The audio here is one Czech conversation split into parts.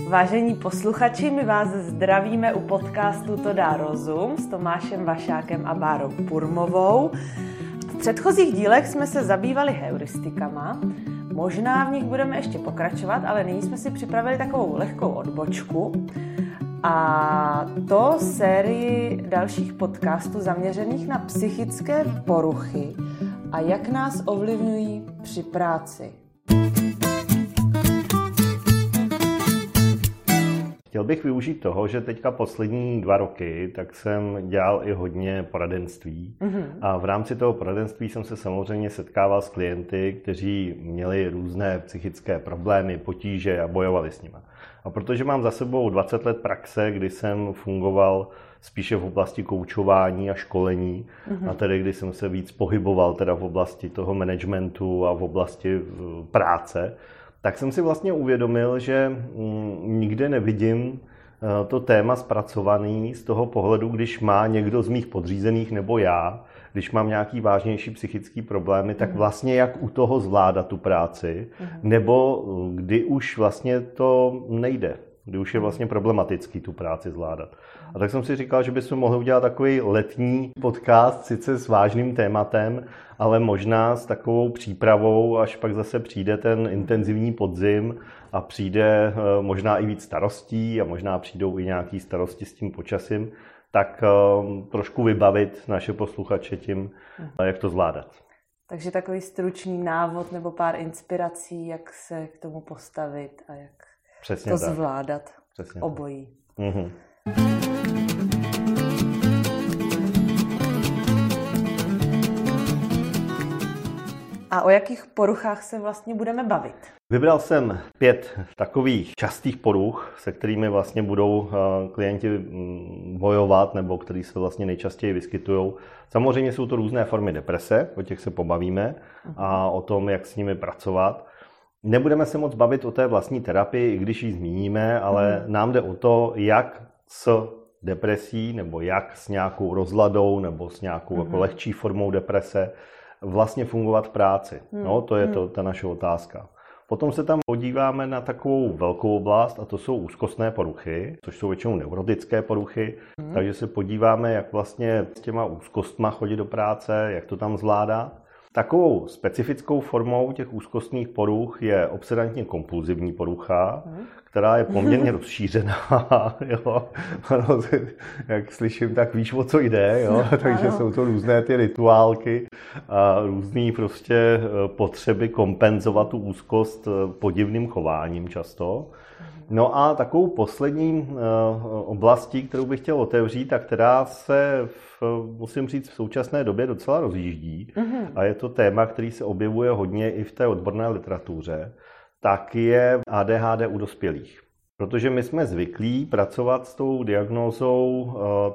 Vážení posluchači, my vás zdravíme u podcastu To dá rozum s Tomášem Vašákem a Bárou Purmovou. V předchozích dílech jsme se zabývali heuristikama. Možná v nich budeme ještě pokračovat, ale nyní jsme si připravili takovou lehkou odbočku. A to sérii dalších podcastů zaměřených na psychické poruchy a jak nás ovlivňují při práci. Chtěl bych využít toho, že teďka poslední 2 roky tak jsem dělal i hodně poradenství. A v rámci toho poradenství jsem se samozřejmě setkával s klienty, kteří měli různé psychické problémy, potíže a bojovali s nimi. A protože mám za sebou 20 let praxe, kdy jsem fungoval spíše v oblasti koučování a školení, a tedy kdy jsem se víc pohyboval teda v oblasti toho managementu a v oblasti práce, tak jsem si vlastně uvědomil, že nikde nevidím to téma zpracovaný z toho pohledu, když má někdo z mých podřízených nebo já, když mám nějaký vážnější psychický problémy, tak vlastně jak u toho zvládat tu práci, nebo kdy už vlastně to nejde, kdy už je vlastně problematický tu práci zvládat. A tak jsem si říkal, že bychom mohli udělat takový letní podcast, sice s vážným tématem, ale možná s takovou přípravou, až pak zase přijde ten intenzivní podzim a přijde možná i víc starostí a možná přijdou i nějaké starosti s tím počasím, tak trošku vybavit naše posluchače tím, jak to zvládat. Takže takový stručný návod nebo pár inspirací, jak se k tomu postavit a jak Přesně to tak. zvládat. Přesně obojí. Tak. A o jakých poruchách se vlastně budeme bavit? Vybral jsem 5 takových častých poruch, se kterými vlastně budou klienti bojovat, nebo který se vlastně nejčastěji vyskytují. Samozřejmě jsou to různé formy deprese, o těch se pobavíme a o tom, jak s nimi pracovat. Nebudeme se moc bavit o té vlastní terapii, i když ji zmíníme, ale nám jde o to, jak s depresí, nebo jak s nějakou rozladou, nebo s nějakou jako lehčí formou deprese vlastně fungovat v práci. No, to je ta naše otázka. Potom se tam podíváme na takovou velkou oblast, a to jsou úzkostné poruchy, což jsou většinou neurotické poruchy. Takže se podíváme, jak vlastně s těma úzkostma chodit do práce, jak to tam zvládat. Takovou specifickou formou těch úzkostných poruch je obsedantně kompulzivní porucha, která je poměrně rozšířená. Jo. Jak slyším, tak víš, o co jde. Jo. Takže jsou to různé ty rituálky a různé prostě potřeby kompenzovat tu úzkost podivným chováním často. No a takovou poslední oblastí, kterou bych chtěl otevřít a která se, musím říct, v současné době docela rozjíždí, a je to téma, který se objevuje hodně i v té odborné literatuře, tak je ADHD u dospělých. Protože my jsme zvyklí pracovat s tou diagnózou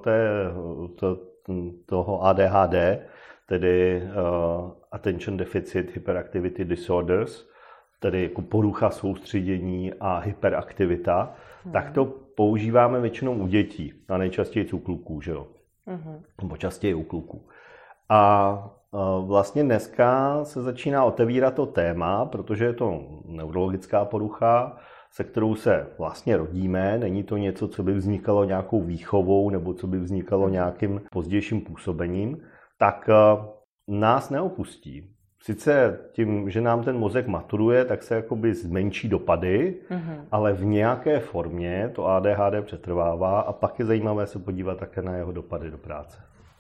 toho ADHD, tedy Attention Deficit Hyperactivity Disorders, tedy jako porucha soustředění a hyperaktivita, tak to používáme většinou u dětí, a nejčastěji u kluků, že jo? Nebo častěji u kluků. A vlastně dneska se začíná otevírat to téma, protože je to neurologická porucha, se kterou se vlastně rodíme, není to něco, co by vznikalo nějakou výchovou nebo co by vznikalo nějakým pozdějším působením, tak nás neopustí. Sice tím, že nám ten mozek maturuje, tak se jakoby zmenší dopady, ale v nějaké formě to ADHD přetrvává a pak je zajímavé se podívat také na jeho dopady do práce.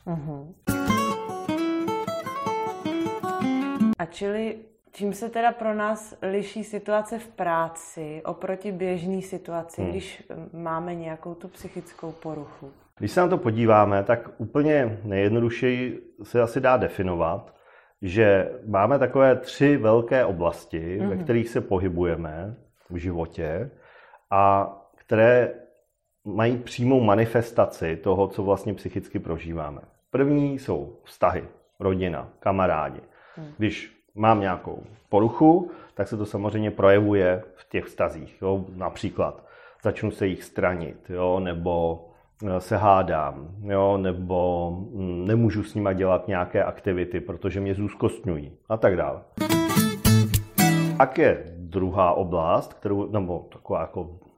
A čili čím se teda pro nás liší situace v práci oproti běžné situaci, když máme nějakou tu psychickou poruchu? Když se na to podíváme, tak úplně nejjednodušeji se asi dá definovat, že máme takové 3 velké oblasti, ve kterých se pohybujeme v životě a které mají přímou manifestaci toho, co vlastně psychicky prožíváme. První jsou vztahy, rodina, kamarádi. Když mám nějakou poruchu, tak se to samozřejmě projevuje v těch vztazích. Jo? Například začnu se jich stranit, jo? Nebo se hádám, jo? Nebo nemůžu s nima dělat nějaké aktivity, protože mě zúzkostňují a tak dále. Pak je druhá oblast, kterou, nebo taková jako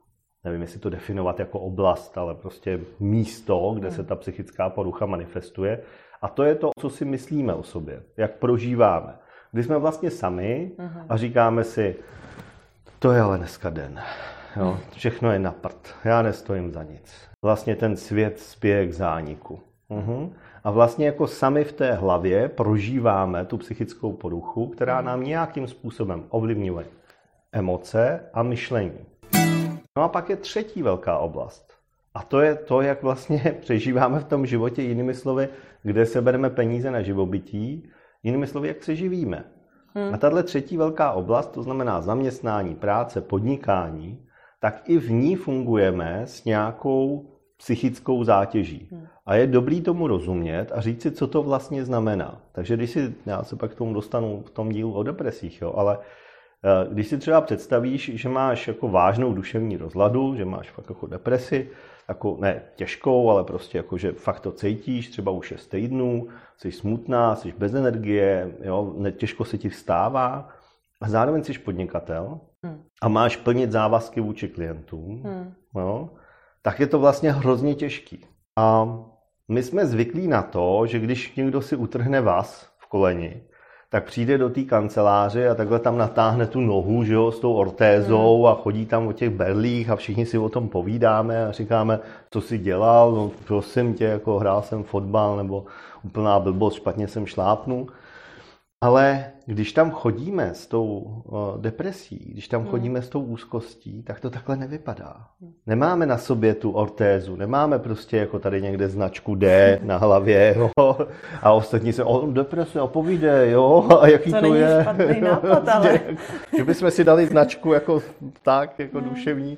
nevím, jestli to definovat jako oblast, ale prostě místo, kde se ta psychická porucha manifestuje. A to je to, co si myslíme o sobě, jak prožíváme. Když jsme vlastně sami a říkáme si, to je ale dneska den, jo? Všechno je na prd, já nestojím za nic. Vlastně ten svět spěje k zániku. A vlastně jako sami v té hlavě prožíváme tu psychickou poruchu, která nám nějakým způsobem ovlivňuje emoce a myšlení. No a pak je třetí velká oblast. A to je to, jak vlastně přežíváme v tom životě, jinými slovy, kde sebereme peníze na živobytí, jinými slovy, jak se živíme. A tahle třetí velká oblast, to znamená zaměstnání, práce, podnikání, tak i v ní fungujeme s nějakou psychickou zátěží. A je dobrý tomu rozumět a říct si, co to vlastně znamená. Takže já se pak k tomu dostanu v tom dílu o depresích, jo, ale když si třeba představíš, že máš jako vážnou duševní rozladu, že máš fakt jako depresi, jako ne těžkou, ale prostě jako, že fakt to cítíš, třeba už 6 týdnů, jsi smutná, jsi bez energie, jo, těžko se ti vstává a zároveň jsi podnikatel a máš plnit závazky vůči klientům, jo, tak je to vlastně hrozně těžký. A my jsme zvyklí na to, že když někdo si utrhne vaz v koleni, tak přijde do té kanceláře a takhle tam natáhne tu nohu, že jo, s tou ortézou a chodí tam o těch berlích a všichni si o tom povídáme a říkáme, co jsi dělal, no prosím tě, jako hrál jsem fotbal nebo úplná blbost, špatně jsem šlápnul. Ale když tam chodíme s tou depresí, když tam chodíme s tou úzkostí, tak to takhle nevypadá. Nemáme na sobě tu ortézu, nemáme prostě jako tady někde značku D na hlavě, jo, a ostatní se deprese, povídej, jo, a jaký to není je. špatný nápad, ale... Že bychom si dali značku jako tak, jako duševní.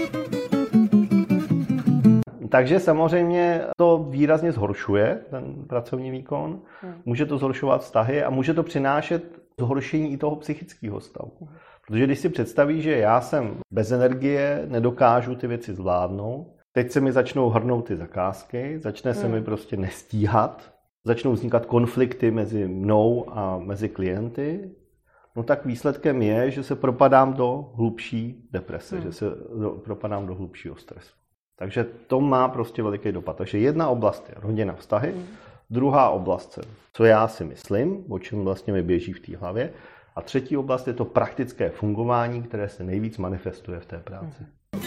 Takže samozřejmě to výrazně zhoršuje ten pracovní výkon, může to zhoršovat vztahy a může to přinášet zhoršení i toho psychického stavu. Protože když si představíš, že já jsem bez energie, nedokážu ty věci zvládnout, teď se mi začnou hrnout ty zakázky, začne se mi prostě nestíhat, začnou vznikat konflikty mezi mnou a mezi klienty, no tak výsledkem je, že se propadám do hlubší deprese, že se propadám do hlubšího stresu. Takže to má prostě veliký dopad. Takže jedna oblast je rodina, vztahy, druhá oblast je, co já si myslím, o čem vlastně mi běží v té hlavě, a třetí oblast je to praktické fungování, které se nejvíc manifestuje v té práci.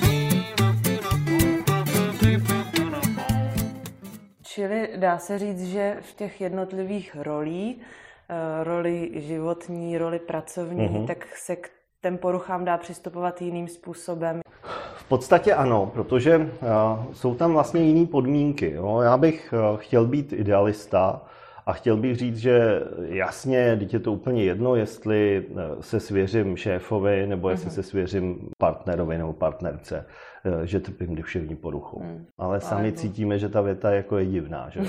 Čili dá se říct, že v těch jednotlivých rolích, roli životní, roli pracovní, tak se k těm poruchám dá přistupovat jiným způsobem. V podstatě ano, protože jsou tam vlastně jiné podmínky. Jo? Já bych chtěl být idealista a chtěl bych říct, že jasně, teď je to úplně jedno, jestli se svěřím šéfovi nebo jestli se svěřím partnerovi nebo partnerce, že trpím duševní poruchou. Ale sami cítíme, že ta věta jako je divná, že?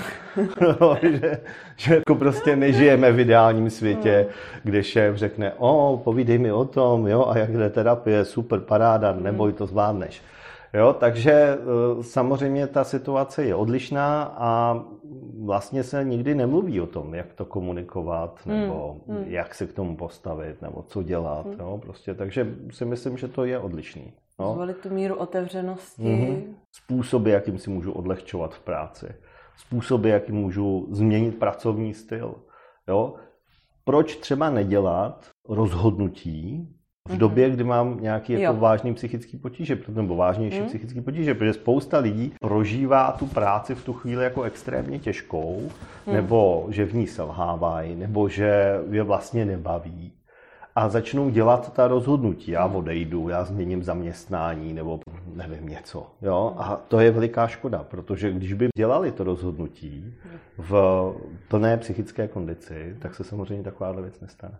že jako prostě nežijeme v ideálním světě, kde šéf řekne, povídej mi o tom, jo, a jak jde terapie, super, paráda, neboj, to zvládneš. Jo, takže samozřejmě ta situace je odlišná a vlastně se nikdy nemluví o tom, jak to komunikovat, nebo jak se k tomu postavit, nebo co dělat. Jo, prostě, takže si myslím, že to je odlišný. No. Zvolit tu míru otevřenosti. Způsoby, jakým si můžu odlehčovat v práci. Způsoby, jakým můžu změnit pracovní styl. Jo? Proč třeba nedělat rozhodnutí v době, kdy mám nějaký jako vážný psychický potíže, nebo vážnější psychický potíže, protože spousta lidí prožívá tu práci v tu chvíli jako extrémně těžkou, nebo že v ní selhávají, nebo že je vlastně nebaví. A začnou dělat ta rozhodnutí. Já odejdu, já změním zaměstnání, nebo nevím něco. Jo? A to je veliká škoda, protože když by dělali to rozhodnutí v plné psychické kondici, tak se samozřejmě takováhle věc nestane.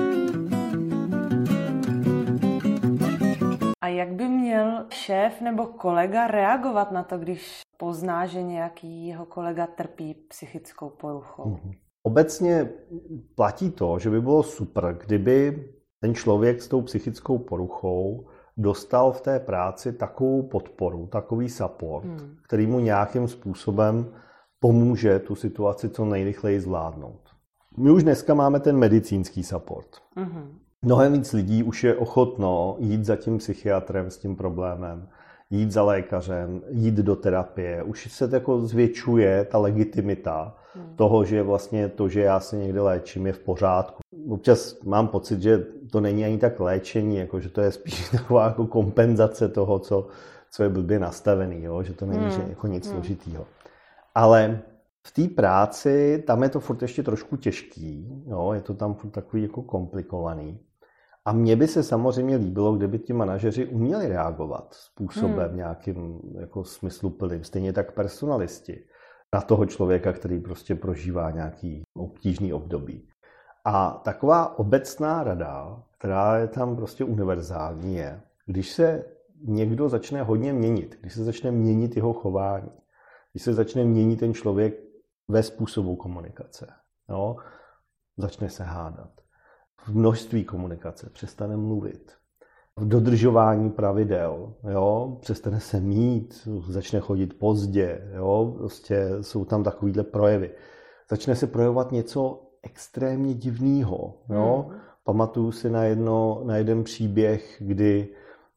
A jak by měl šéf nebo kolega reagovat na to, když pozná, že nějaký jeho kolega trpí psychickou poruchou? Obecně platí to, že by bylo super, kdyby ten člověk s tou psychickou poruchou dostal v té práci takovou podporu, takový support, který mu nějakým způsobem pomůže tu situaci co nejrychleji zvládnout. My už dneska máme ten medicínský support. Mnohem víc lidí už je ochotno jít za tím psychiatrem s tím problémem, jít za lékařem, jít do terapie. Už se jako zvětšuje ta legitimita toho, že vlastně to, že já se někde léčím, je v pořádku. Občas mám pocit, že to není ani tak léčení, jako že to je spíš taková jako kompenzace toho, co je blbě nastavený, jo? Že to není jako nic složitýho. Ale v té práci, tam je to furt ještě trošku těžký, jo? Je to tam furt takový jako komplikovaný. A mně by se samozřejmě líbilo, kdyby ti manažeři uměli reagovat způsobem nějakým jako smysluplným, stejně tak personalisti, na toho člověka, který prostě prožívá nějaký obtížný období. A taková obecná rada, která je tam prostě univerzální, je, když se někdo začne hodně měnit, když se začne měnit jeho chování, když se začne měnit ten člověk ve způsobu komunikace, jo, začne se hádat. V množství komunikace přestane mluvit. V dodržování pravidel, jo, přestane se mít, začne chodit pozdě, jo, prostě jsou tam takovýhle projevy. Začne se projevovat něco extrémně divného, jo. Pamatuju si na jeden příběh, kdy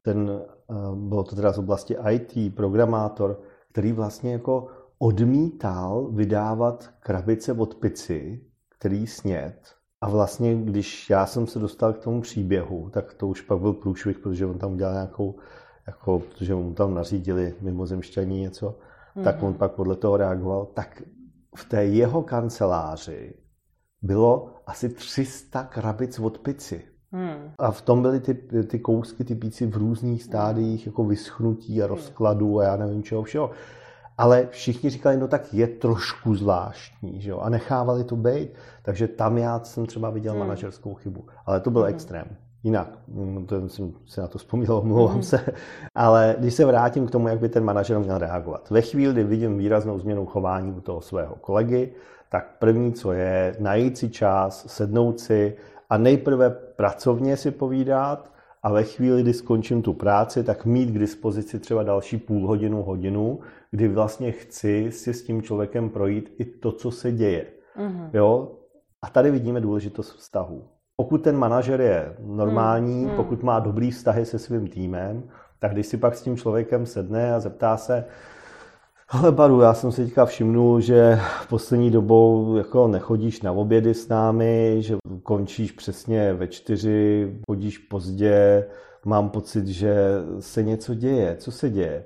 bylo to teda z oblasti IT, programátor, který vlastně jako odmítal vydávat krabice od pici, který sněd. A vlastně, když já jsem se dostal k tomu příběhu, tak to už pak byl průšvih, protože on tam udělal protože mu tam nařídili mimozemšťaní něco, tak on pak podle toho reagoval. Tak v té jeho kanceláři bylo asi 300 krabic od pici. A v tom byly ty kousky, ty píci v různých stádiích, jako vyschnutí a rozkladu a já nevím čeho všeho. Ale všichni říkali, no tak je trošku zvláštní, že jo? A nechávali to být. Takže tam já jsem třeba viděl manažerskou chybu. Ale to byl extrém. Jinak, to jsem si na to vzpomněl, omlouvám se. Ale když se vrátím k tomu, jak by ten manažer měl reagovat. Ve chvíli, kdy vidím výraznou změnu chování u toho svého kolegy, tak první, co je, najít si čas, sednout si a nejprve pracovně si povídat a ve chvíli, kdy skončím tu práci, tak mít k dispozici třeba další půl hodinu, hodinu, kdy vlastně chci si s tím člověkem projít i to, co se děje. Jo? A tady vidíme důležitost vztahů. Pokud ten manažer je normální, pokud má dobrý vztahy se svým týmem, tak když si pak s tím člověkem sedne a zeptá se, hele Baru, já jsem si teďka všimnul, že poslední dobou jako nechodíš na obědy s námi, že končíš přesně ve 4, chodíš pozdě, mám pocit, že se něco děje. Co se děje?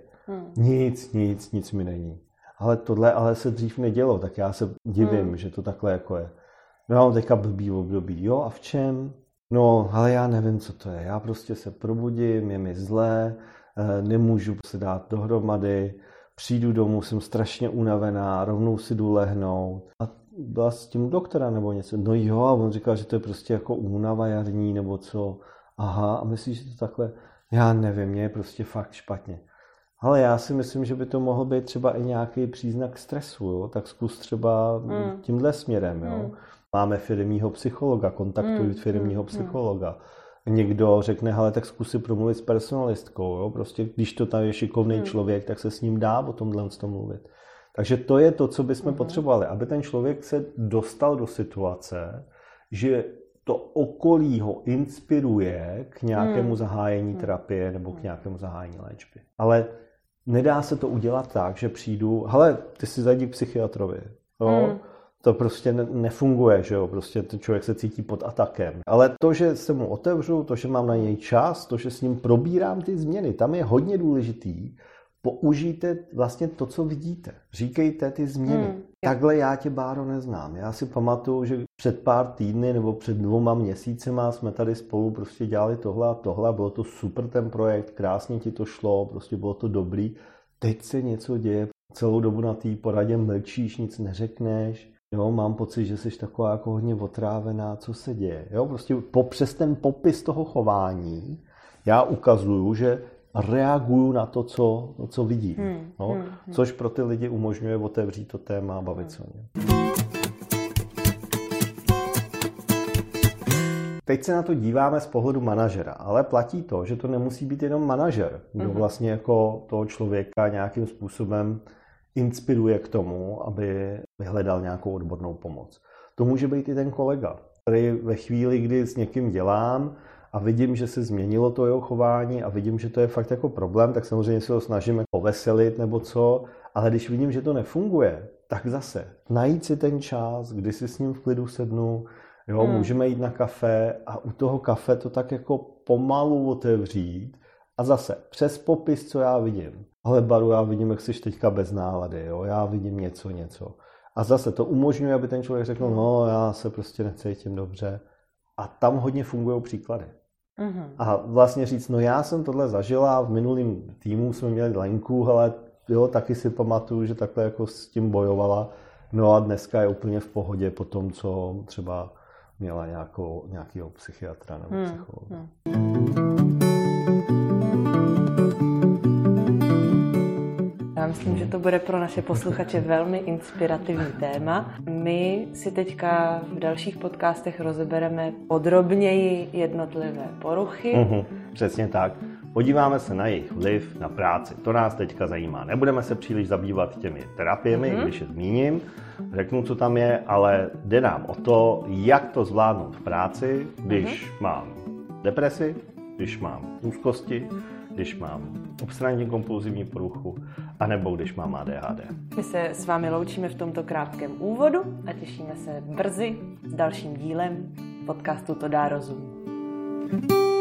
Nic mi není. Ale tohle se dřív nedělo, tak já se divím, že to takhle jako je. No já mám teďka blbý období, jo, a v čem? No, ale já nevím, co to je. Já prostě se probudím, je mi zlé, nemůžu se dát dohromady, přijdu domů, jsem strašně unavená, rovnou si jdu lehnout. A byla s tím doktora nebo něco. No jo, a on říkal, že to je prostě jako únava jarní nebo co. Aha, a myslíš, že to takhle? Já nevím, mě je prostě fakt špatně. Ale já si myslím, že by to mohl být třeba i nějaký příznak stresu, jo? Tak zkus třeba tímhle směrem. Jo? Máme firemního psychologa, kontaktuj firemního psychologa. Někdo řekne, hele, tak zkus si promluvit s personalistkou. Jo? Prostě když to tam je šikovný člověk, tak se s ním dá o tomhle mluvit. Takže to je to, co bychom potřebovali, aby ten člověk se dostal do situace, že to okolí ho inspiruje k nějakému zahájení terapie nebo k nějakému zahájení léčby. Ale nedá se to udělat tak, že přijdu, hele, ty si zajdi k psychiatrovi. Jo? To prostě nefunguje, že jo, prostě ten člověk se cítí pod atakem. Ale to, že se mu otevřu, to, že mám na něj čas, to, že s ním probírám ty změny, tam je hodně důležitý. Použijte vlastně to, co vidíte. Říkejte ty změny. Takhle já tě, Báro, neznám. Já si pamatuju, že před pár týdny nebo před 2 měsícema jsme tady spolu prostě dělali tohle a tohle. Bylo to super ten projekt, krásně ti to šlo, prostě bylo to dobrý. Teď se něco děje, celou dobu na té poradě mlčíš, nic neřekneš. Jo, mám pocit, že jsi taková jako hodně otrávená, co se děje. Jo, prostě přes ten popis toho chování já ukazuju, že reaguju na to, co vidím. Což pro ty lidi umožňuje otevřít to téma a bavit se o něm. Teď se na to díváme z pohledu manažera, ale platí to, že to nemusí být jenom manažer, kdo vlastně jako toho člověka nějakým způsobem inspiruje k tomu, aby vyhledal nějakou odbornou pomoc. To může být i ten kolega, který ve chvíli, kdy s někým dělám a vidím, že se změnilo to jeho chování a vidím, že to je fakt jako problém, tak samozřejmě se ho snažím poveselit nebo co, ale když vidím, že to nefunguje, tak zase najít si ten čas, kdy si s ním v klidu sednu, jo, můžeme jít na kafe a u toho kafe to tak jako pomalu otevřít a zase přes popis, co já vidím. Ale Baru, já vidím, jak jsi teďka bez nálady, jo, já vidím něco. A zase to umožňuje, aby ten člověk řekl, no já se prostě necítím dobře. A tam hodně fungují příklady. A vlastně říct, no já jsem tohle zažila, v minulým týmu jsme měli Lenku, ale jo, taky si pamatuju, že takhle jako s tím bojovala. No a dneska je úplně v pohodě po tom, co třeba měla nějakého psychiatra nebo psychologa. Já myslím, že to bude pro naše posluchače velmi inspirativní téma. My si teďka v dalších podcastech rozebereme podrobněji jednotlivé poruchy. Přesně tak. Podíváme se na jejich vliv na práci. To nás teďka zajímá. Nebudeme se příliš zabývat těmi terapiemi, když je zmíním. Řeknu, co tam je, ale jde nám o to, jak to zvládnout v práci, když mám depresi, když mám úzkosti, když mám obsesivní kompulzivní poruchu, anebo když mám ADHD. My se s vámi loučíme v tomto krátkém úvodu a těšíme se brzy s dalším dílem podcastu To dá rozum.